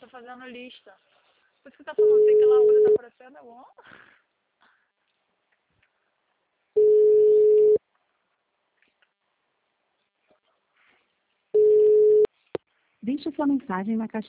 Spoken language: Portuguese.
tô fazendo lista. Por isso que tá falando, sei que lá hora tá aparecendo, é bom. Deixe sua mensagem na caixa